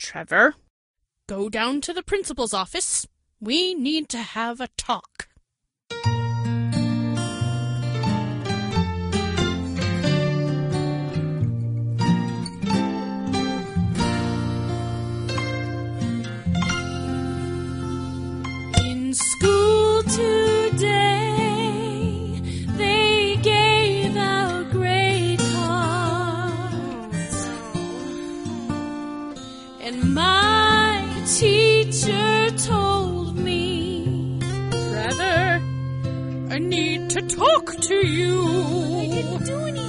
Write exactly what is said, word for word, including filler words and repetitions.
Trevor, go down to the principal's office. We need to have a talk. In school today, they gave out grade cards, and my teacher told me, Trevor, I need to talk to you.